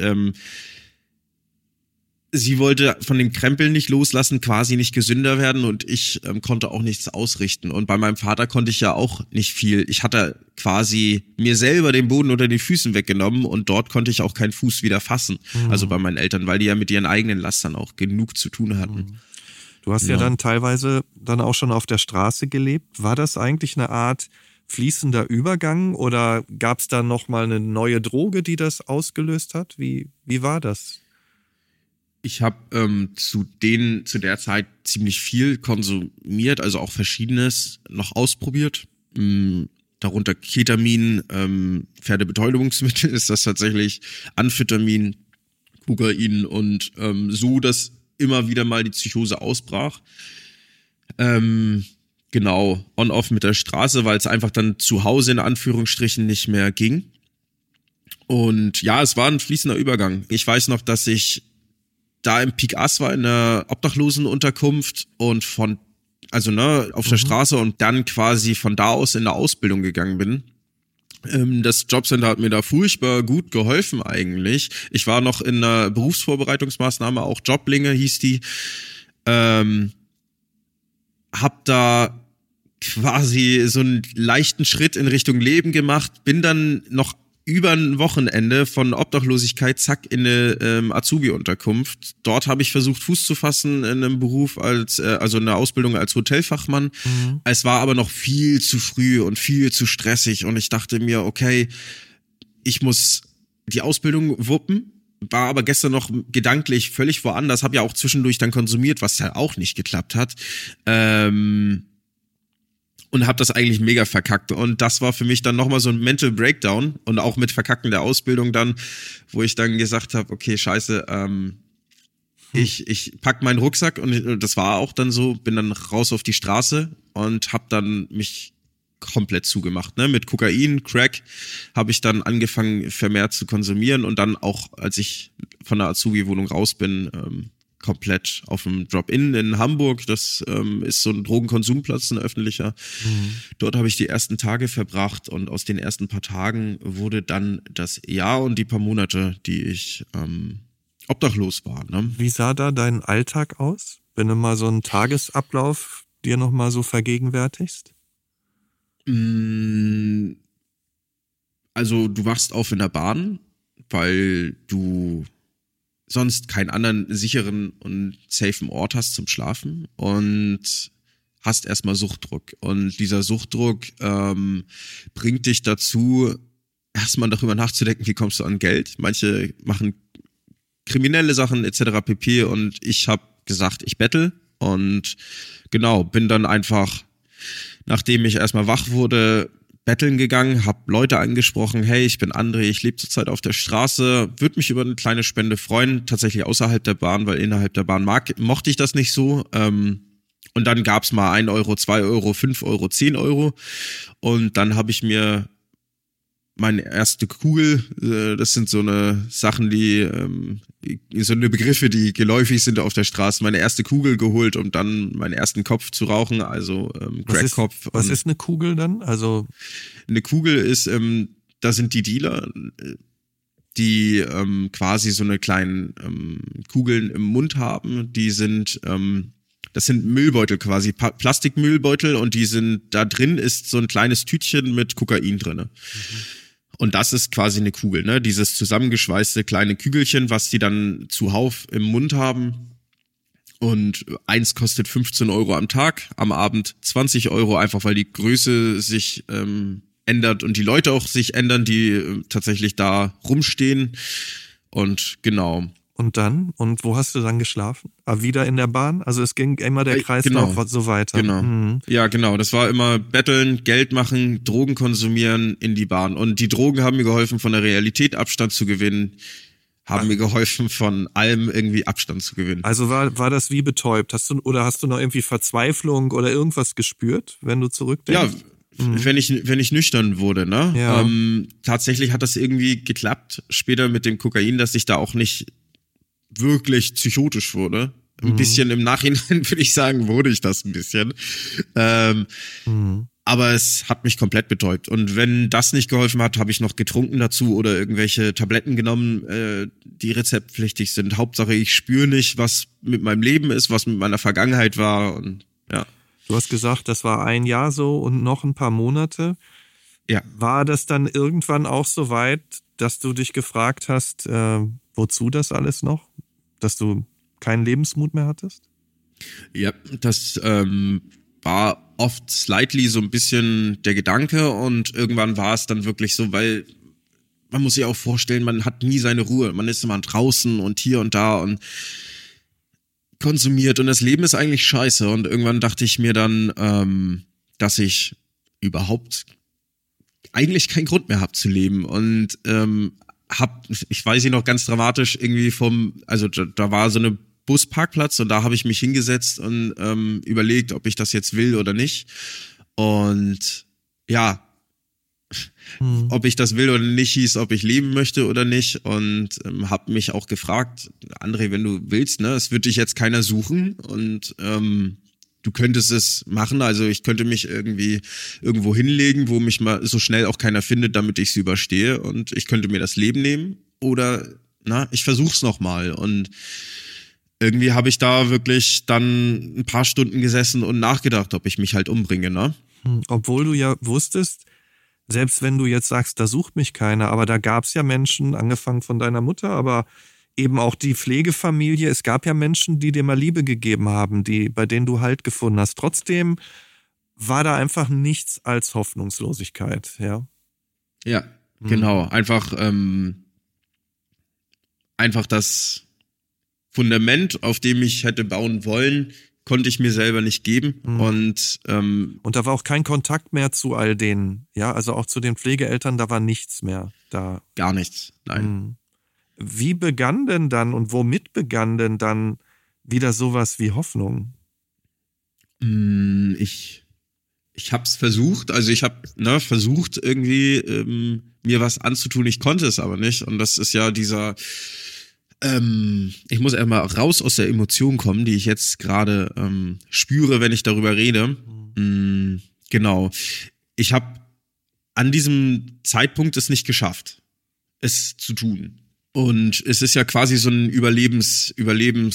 [SPEAKER 1] sie wollte von dem Krempel nicht loslassen, quasi nicht gesünder werden und ich konnte auch nichts ausrichten. Und bei meinem Vater konnte ich ja auch nicht viel. Ich hatte quasi mir selber den Boden unter den Füßen weggenommen und dort konnte ich auch keinen Fuß wieder fassen. Also bei meinen Eltern, weil die ja mit ihren eigenen Lastern auch genug zu tun hatten.
[SPEAKER 2] Du hast ja dann teilweise dann auch schon auf der Straße gelebt. War das eigentlich eine Art fließender Übergang oder gab es da nochmal eine neue Droge, die das ausgelöst hat? Wie war das?
[SPEAKER 1] Ich habe zu der Zeit ziemlich viel konsumiert, also auch Verschiedenes noch ausprobiert. Darunter Ketamin, Pferdebetäubungsmittel ist das tatsächlich, Amphetamin, Kokain und so, dass immer wieder mal die Psychose ausbrach. Genau, on-off mit der Straße, weil es einfach dann zu Hause in Anführungsstrichen nicht mehr ging. Und ja, es war ein fließender Übergang. Ich weiß noch, dass ich da im Pik Ass war in einer Obdachlosenunterkunft und auf der Straße und dann quasi von da aus in der Ausbildung gegangen bin. Das Jobcenter hat mir da furchtbar gut geholfen eigentlich. Ich war noch in einer Berufsvorbereitungsmaßnahme, auch Joblinge hieß die. Hab da quasi so einen leichten Schritt in Richtung Leben gemacht, bin dann noch über ein Wochenende von Obdachlosigkeit, zack, in eine Azubi-Unterkunft. Dort habe ich versucht, Fuß zu fassen in einem Beruf also in der Ausbildung als Hotelfachmann. Es war aber noch viel zu früh und viel zu stressig und ich dachte mir, okay, ich muss die Ausbildung wuppen, war aber gestern noch gedanklich völlig woanders, habe ja auch zwischendurch dann konsumiert, was ja auch nicht geklappt hat. Und habe das eigentlich mega verkackt. Und das war für mich dann nochmal so ein Mental Breakdown und auch mit Verkacken der Ausbildung dann, wo ich dann gesagt habe, okay, scheiße, ich pack meinen Rucksack und das war auch dann so, bin dann raus auf die Straße und habe dann mich komplett zugemacht. Ne? Mit Kokain, Crack habe ich dann angefangen vermehrt zu konsumieren und dann auch, als ich von der Azubi-Wohnung raus bin, komplett auf dem Drop-In in Hamburg. Das ist so ein Drogenkonsumplatz, ein öffentlicher. Dort habe ich die ersten Tage verbracht und aus den ersten paar Tagen wurde dann das Jahr und die paar Monate, die ich obdachlos war. Ne?
[SPEAKER 2] Wie sah da dein Alltag aus, wenn du mal so einen Tagesablauf dir nochmal so vergegenwärtigst?
[SPEAKER 1] Also du wachst auf in der Bahn, weil du sonst keinen anderen sicheren und safen Ort hast zum Schlafen und hast erstmal Suchtdruck. Und dieser Suchtdruck bringt dich dazu, erstmal darüber nachzudenken, wie kommst du an Geld. Manche machen kriminelle Sachen etc. pp. Und ich habe gesagt, ich bettel. Und genau, bin dann einfach, nachdem ich erstmal wach wurde, betteln gegangen, habe Leute angesprochen, hey, ich bin André, ich lebe zurzeit auf der Straße, würde mich über eine kleine Spende freuen, tatsächlich außerhalb der Bahn, weil innerhalb der Bahn mochte ich das nicht so. Und dann gab's mal 1 Euro, 2 Euro, 5 Euro, 10 Euro. Und dann habe ich mir meine erste Kugel, das sind so eine Sachen, so eine Begriffe, die geläufig sind auf der Straße, meine erste Kugel geholt, um dann meinen ersten Kopf zu rauchen, also Crackkopf.
[SPEAKER 2] Was ist eine Kugel dann? Also
[SPEAKER 1] eine Kugel ist, da sind die Dealer, die quasi so eine kleinen Kugeln im Mund haben, die sind das sind Müllbeutel quasi, Plastikmüllbeutel und da drin ist so ein kleines Tütchen mit Kokain drinne. Und das ist quasi eine Kugel, ne? Dieses zusammengeschweißte kleine Kügelchen, was die dann zuhauf im Mund haben. Und eins kostet 15 Euro am Tag, am Abend 20 Euro, einfach weil die Größe sich ändert und die Leute auch sich ändern, die tatsächlich da rumstehen. Und genau.
[SPEAKER 2] Und dann? Und wo hast du dann geschlafen? Wieder in der Bahn? Also es ging immer der Kreislauf so weiter.
[SPEAKER 1] Genau. Ja, genau. Das war immer betteln, Geld machen, Drogen konsumieren, in die Bahn. Und die Drogen haben mir geholfen, von der Realität Abstand zu gewinnen, haben mir geholfen, von allem irgendwie Abstand zu gewinnen.
[SPEAKER 2] Also war das wie betäubt? Hast du noch irgendwie Verzweiflung oder irgendwas gespürt, wenn du zurückdenkst?
[SPEAKER 1] Ja, wenn ich nüchtern wurde, ne?
[SPEAKER 2] Ja.
[SPEAKER 1] Tatsächlich hat das irgendwie geklappt, später mit dem Kokain, dass ich da auch nicht wirklich psychotisch wurde. Ein bisschen im Nachhinein würde ich sagen, wurde ich das ein bisschen. Aber es hat mich komplett betäubt. Und wenn das nicht geholfen hat, habe ich noch getrunken dazu oder irgendwelche Tabletten genommen, die rezeptpflichtig sind. Hauptsache, ich spüre nicht, was mit meinem Leben ist, was mit meiner Vergangenheit war. Und ja.
[SPEAKER 2] Du hast gesagt, das war 1 Jahr so und noch ein paar Monate.
[SPEAKER 1] Ja.
[SPEAKER 2] War das dann irgendwann auch so weit, dass du dich gefragt hast, wozu das alles noch? Dass du keinen Lebensmut mehr hattest?
[SPEAKER 1] Ja, das war oft slightly so ein bisschen der Gedanke und irgendwann war es dann wirklich so, weil man muss sich auch vorstellen, man hat nie seine Ruhe. Man ist immer draußen und hier und da und konsumiert und das Leben ist eigentlich scheiße. Und irgendwann dachte ich mir dann, dass ich überhaupt eigentlich keinen Grund mehr habe zu leben und ich weiß nicht noch ganz dramatisch irgendwie da war so eine Busparkplatz und da habe ich mich hingesetzt und überlegt, ob ich das jetzt will oder nicht. Und ja, ob ich das will oder nicht, hieß, ob ich leben möchte oder nicht. Und habe mich auch gefragt, André, wenn du willst, ne, es wird dich jetzt keiner suchen und du könntest es machen, also ich könnte mich irgendwie irgendwo hinlegen, wo mich mal so schnell auch keiner findet, damit ich es überstehe und ich könnte mir das Leben nehmen oder ich versuch's nochmal und irgendwie habe ich da wirklich dann ein paar Stunden gesessen und nachgedacht, ob ich mich halt umbringe, ne?
[SPEAKER 2] Obwohl du ja wusstest, selbst wenn du jetzt sagst, da sucht mich keiner, aber da gab's ja Menschen, angefangen von deiner Mutter, aber eben auch die Pflegefamilie, es gab ja Menschen, die dir mal Liebe gegeben haben, bei denen du Halt gefunden hast. Trotzdem war da einfach nichts als Hoffnungslosigkeit, ja?
[SPEAKER 1] Ja, genau. Einfach das Fundament, auf dem ich hätte bauen wollen, konnte ich mir selber nicht geben. Und
[SPEAKER 2] da war auch kein Kontakt mehr zu all denen, ja? Also auch zu den Pflegeeltern, da war nichts mehr da.
[SPEAKER 1] Gar nichts, nein.
[SPEAKER 2] Wie begann denn dann und womit begann denn dann wieder sowas wie Hoffnung?
[SPEAKER 1] Ich hab's versucht, also ich habe versucht irgendwie mir was anzutun, ich konnte es aber nicht und das ist ja dieser Ich muss erstmal raus aus der Emotion kommen, die ich jetzt gerade spüre, wenn ich darüber rede. Genau. Ich habe an diesem Zeitpunkt es nicht geschafft, es zu tun. Und es ist ja quasi so ein Überlebenswille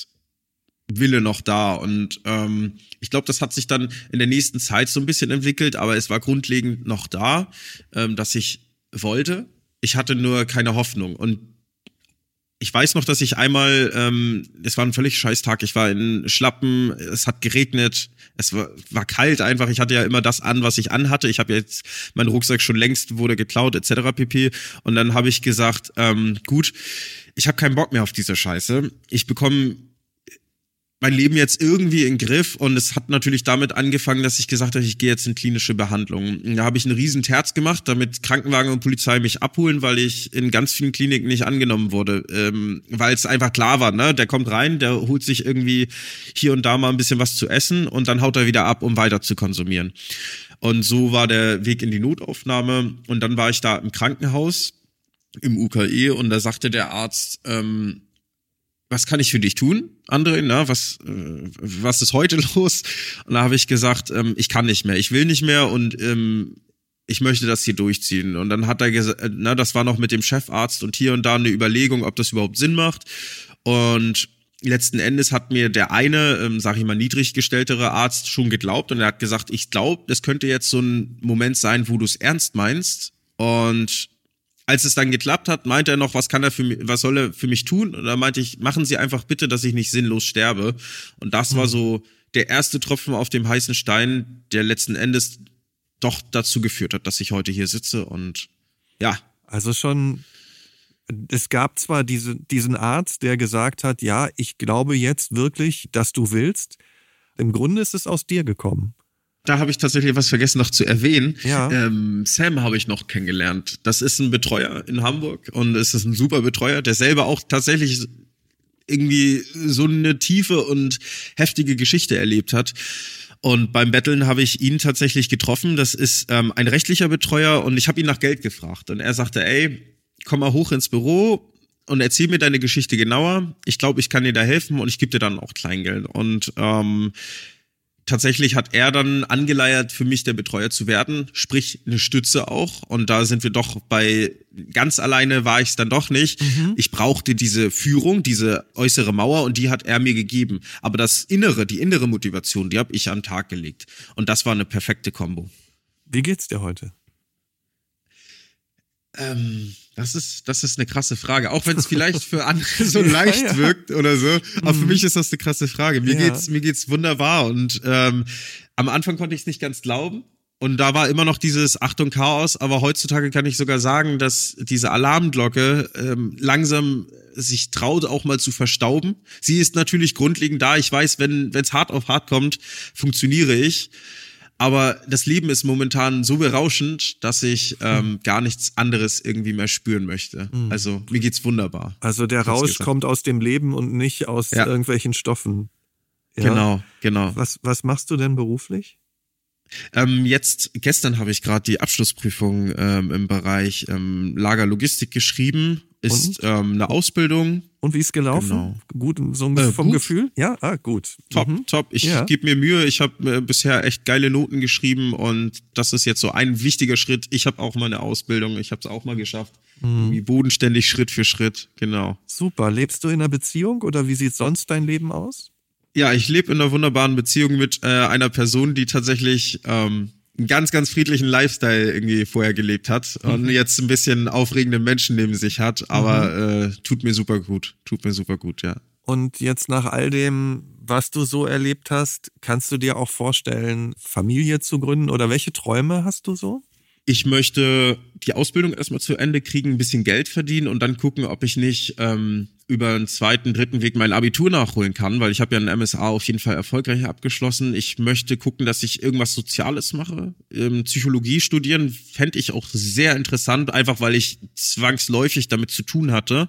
[SPEAKER 1] noch da. Und ich glaube, das hat sich dann in der nächsten Zeit so ein bisschen entwickelt, aber es war grundlegend noch da, dass ich wollte. Ich hatte nur keine Hoffnung. Und ich weiß noch, dass ich einmal, es war ein völlig scheiß Tag, ich war in Schlappen, es hat geregnet, es war kalt einfach, ich hatte ja immer das an, was ich anhatte, ich habe jetzt, mein Rucksack schon längst wurde geklaut, etc. pp. Und dann habe ich gesagt, gut, ich habe keinen Bock mehr auf diese Scheiße, ich bekomme mein Leben jetzt irgendwie in den Griff und es hat natürlich damit angefangen, dass ich gesagt habe, ich gehe jetzt in klinische Behandlung. Da habe ich einen riesen Terz gemacht, damit Krankenwagen und Polizei mich abholen, weil ich in ganz vielen Kliniken nicht angenommen wurde, weil es einfach klar war, ne, der kommt rein, der holt sich irgendwie hier und da mal ein bisschen was zu essen und dann haut er wieder ab, um weiter zu konsumieren. Und so war der Weg in die Notaufnahme und dann war ich da im Krankenhaus, im UKE und da sagte der Arzt, was kann ich für dich tun, André? Na, was ist heute los? Und da habe ich gesagt, ich kann nicht mehr, ich will nicht mehr und ich möchte das hier durchziehen. Und dann hat er gesagt, das war noch mit dem Chefarzt und hier und da eine Überlegung, ob das überhaupt Sinn macht. Und letzten Endes hat mir der eine, sag ich mal, niedrig gestelltere Arzt schon geglaubt und er hat gesagt, ich glaube, das könnte jetzt so ein Moment sein, wo du es ernst meinst. Und als es dann geklappt hat, meinte er noch, was soll er für mich tun? Und da meinte ich, machen Sie einfach bitte, dass ich nicht sinnlos sterbe. Und das war so der erste Tropfen auf dem heißen Stein, der letzten Endes doch dazu geführt hat, dass ich heute hier sitze und ja.
[SPEAKER 2] Also schon, es gab zwar diesen Arzt, der gesagt hat, ja, ich glaube jetzt wirklich, dass du willst. Im Grunde ist es aus dir gekommen.
[SPEAKER 1] Da habe ich tatsächlich was vergessen noch zu erwähnen.
[SPEAKER 2] Ja.
[SPEAKER 1] Sam habe ich noch kennengelernt. Das ist ein Betreuer in Hamburg und es ist ein super Betreuer, der selber auch tatsächlich irgendwie so eine tiefe und heftige Geschichte erlebt hat. Und beim Betteln habe ich ihn tatsächlich getroffen. Das ist ein rechtlicher Betreuer und ich habe ihn nach Geld gefragt. Und er sagte, ey, komm mal hoch ins Büro und erzähl mir deine Geschichte genauer. Ich glaube, ich kann dir da helfen und ich gebe dir dann auch Kleingeld. Und tatsächlich hat er dann angeleiert, für mich der Betreuer zu werden, sprich eine Stütze auch. Und da sind wir doch ganz alleine war ich es dann doch nicht. Ich brauchte diese Führung, diese äußere Mauer und die hat er mir gegeben. Aber die innere Motivation, die habe ich an den Tag gelegt. Und das war eine perfekte Kombo.
[SPEAKER 2] Wie geht's dir heute?
[SPEAKER 1] Das ist eine krasse Frage. Auch wenn es vielleicht für andere so leicht wirkt oder so. Aber für mich ist das eine krasse Frage. Mir geht's wunderbar. Und am Anfang konnte ich es nicht ganz glauben. Und da war immer noch dieses Achtung Chaos. Aber heutzutage kann ich sogar sagen, dass diese Alarmglocke langsam sich traut, auch mal zu verstauben. Sie ist natürlich grundlegend da. Ich weiß, wenn es hart auf hart kommt, funktioniere ich. Aber das Leben ist momentan so berauschend, dass ich gar nichts anderes irgendwie mehr spüren möchte. Also mir geht's wunderbar.
[SPEAKER 2] Also der Rausch kommt aus dem Leben und nicht aus irgendwelchen Stoffen.
[SPEAKER 1] Ja? Genau.
[SPEAKER 2] Was machst du denn beruflich?
[SPEAKER 1] Gestern habe ich gerade die Abschlussprüfung im Bereich Lagerlogistik geschrieben. Ist eine Ausbildung.
[SPEAKER 2] Und wie ist gelaufen? Genau. Gut, so vom
[SPEAKER 1] gut.
[SPEAKER 2] Gefühl? Ja, gut.
[SPEAKER 1] Top. Ich gebe mir Mühe. Ich habe bisher echt geile Noten geschrieben und das ist jetzt so ein wichtiger Schritt. Ich habe auch mal eine Ausbildung. Ich habe es auch mal geschafft. Wie bodenständig, Schritt für Schritt. Genau.
[SPEAKER 2] Super. Lebst du in einer Beziehung oder wie sieht sonst dein Leben aus?
[SPEAKER 1] Ja, ich lebe in einer wunderbaren Beziehung mit einer Person, die tatsächlich einen ganz, ganz friedlichen Lifestyle irgendwie vorher gelebt hat und jetzt ein bisschen aufregende Menschen neben sich hat, aber tut mir super gut, ja.
[SPEAKER 2] Und jetzt nach all dem, was du so erlebt hast, kannst du dir auch vorstellen, Familie zu gründen oder welche Träume hast du so?
[SPEAKER 1] Ich möchte die Ausbildung erstmal zu Ende kriegen, ein bisschen Geld verdienen und dann gucken, ob ich nicht über einen zweiten, dritten Weg mein Abitur nachholen kann, weil ich habe ja ein MSA auf jeden Fall erfolgreich abgeschlossen. Ich möchte gucken, dass ich irgendwas Soziales mache. Psychologie studieren fände ich auch sehr interessant, einfach weil ich zwangsläufig damit zu tun hatte.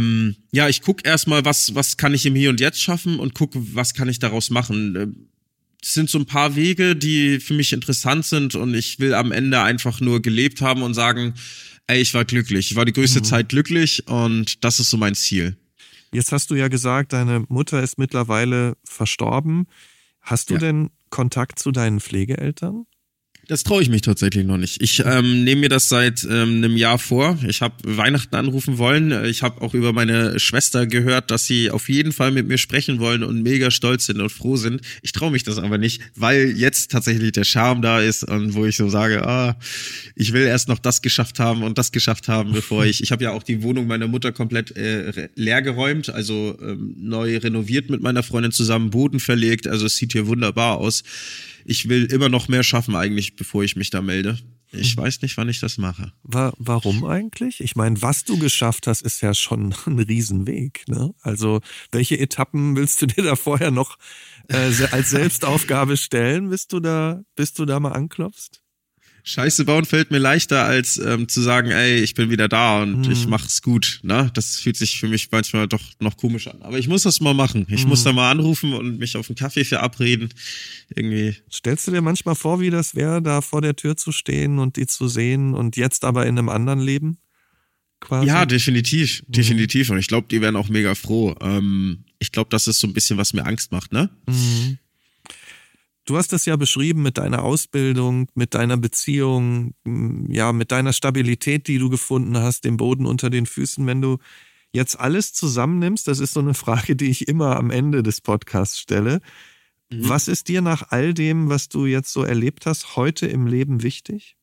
[SPEAKER 1] Ich gucke erstmal, was kann ich im Hier und Jetzt schaffen und gucke, was kann ich daraus machen. es sind so ein paar Wege, die für mich interessant sind und ich will am Ende einfach nur gelebt haben und sagen, ey, ich war glücklich. Ich war die größte Zeit glücklich und das ist so mein Ziel.
[SPEAKER 2] Jetzt hast du ja gesagt, deine Mutter ist mittlerweile verstorben. Hast du denn Kontakt zu deinen Pflegeeltern?
[SPEAKER 1] Das traue ich mich tatsächlich noch nicht. Ich nehme mir das seit einem Jahr vor. Ich habe Weihnachten anrufen wollen. Ich habe auch über meine Schwester gehört, dass sie auf jeden Fall mit mir sprechen wollen und mega stolz sind und froh sind. Ich traue mich das aber nicht, weil jetzt tatsächlich der Charme da ist und wo ich so sage, ich will erst noch das geschafft haben und das geschafft haben, bevor ich habe ja auch die Wohnung meiner Mutter komplett leer geräumt, also neu renoviert mit meiner Freundin zusammen, Boden verlegt. Also es sieht hier wunderbar aus. Ich will immer noch mehr schaffen eigentlich, bevor ich mich da melde. Ich weiß nicht, wann ich das mache.
[SPEAKER 2] Warum eigentlich? Ich meine, was du geschafft hast, ist ja schon ein Riesenweg, ne? Also, welche Etappen willst du dir da vorher noch als Selbstaufgabe stellen, bis du da mal anklopfst?
[SPEAKER 1] Scheiße bauen fällt mir leichter, als zu sagen, ey, ich bin wieder da und ich mach's gut. Ne? Das fühlt sich für mich manchmal doch noch komisch an. Aber ich muss das mal machen. Ich muss da mal anrufen und mich auf einen Kaffee verabreden. Irgendwie.
[SPEAKER 2] Stellst du dir manchmal vor, wie das wäre, da vor der Tür zu stehen und die zu sehen und jetzt aber in einem anderen Leben? Quasi?
[SPEAKER 1] Ja, definitiv. Definitiv. Und ich glaube, die wären auch mega froh. Ich glaube, das ist so ein bisschen, was mir Angst macht, ne?
[SPEAKER 2] Mhm. Du hast das ja beschrieben mit deiner Ausbildung, mit deiner Beziehung, ja, mit deiner Stabilität, die du gefunden hast, dem Boden unter den Füßen. Wenn du jetzt alles zusammennimmst, das ist so eine Frage, die ich immer am Ende des Podcasts stelle. Was ist dir nach all dem, was du jetzt so erlebt hast, heute im Leben wichtig?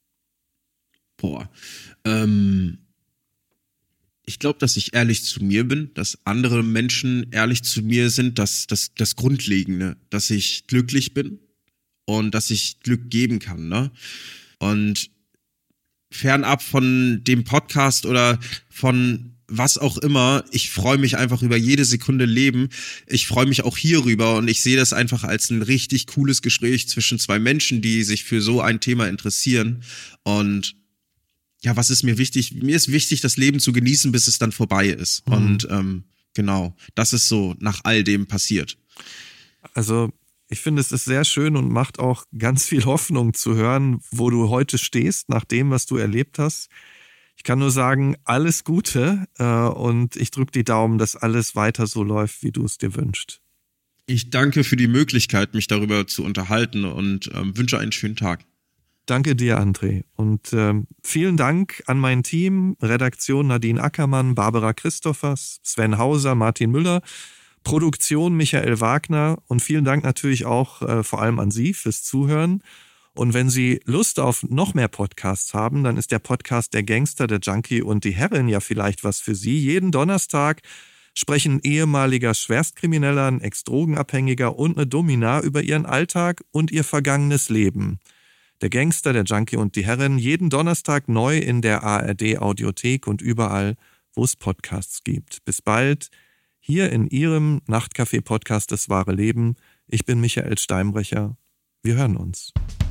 [SPEAKER 1] Ich glaube, dass ich ehrlich zu mir bin, dass andere Menschen ehrlich zu mir sind, das Grundlegende, dass ich glücklich bin. Und dass ich Glück geben kann, ne? Und fernab von dem Podcast oder von was auch immer, ich freue mich einfach über jede Sekunde Leben. Ich freue mich auch hierüber und ich sehe das einfach als ein richtig cooles Gespräch zwischen zwei Menschen, die sich für so ein Thema interessieren. Und ja, was ist mir wichtig? Mir ist wichtig, das Leben zu genießen, bis es dann vorbei ist. Und genau, das ist so nach all dem passiert.
[SPEAKER 2] Also ich finde, es ist sehr schön und macht auch ganz viel Hoffnung zu hören, wo du heute stehst, nach dem, was du erlebt hast. Ich kann nur sagen, alles Gute und ich drücke die Daumen, dass alles weiter so läuft, wie du es dir wünschst.
[SPEAKER 1] Ich danke für die Möglichkeit, mich darüber zu unterhalten und wünsche einen schönen Tag.
[SPEAKER 2] Danke dir, André. Und vielen Dank an mein Team, Redaktion Nadine Ackermann, Barbara Christophers, Sven Hauser, Martin Müller, Produktion Michael Wagner und vielen Dank natürlich auch vor allem an Sie fürs Zuhören. Und wenn Sie Lust auf noch mehr Podcasts haben, dann ist der Podcast Der Gangster, der Junkie und die Herren ja vielleicht was für Sie. Jeden Donnerstag sprechen ein ehemaliger Schwerstkrimineller, ein Ex-Drogenabhängiger und eine Domina über ihren Alltag und ihr vergangenes Leben. Der Gangster, der Junkie und die Herren, jeden Donnerstag neu in der ARD-Audiothek und überall, wo es Podcasts gibt. Bis bald. Hier in Ihrem Nachtcafé-Podcast Das wahre Leben. Ich bin Michael Steinbrecher. Wir hören uns.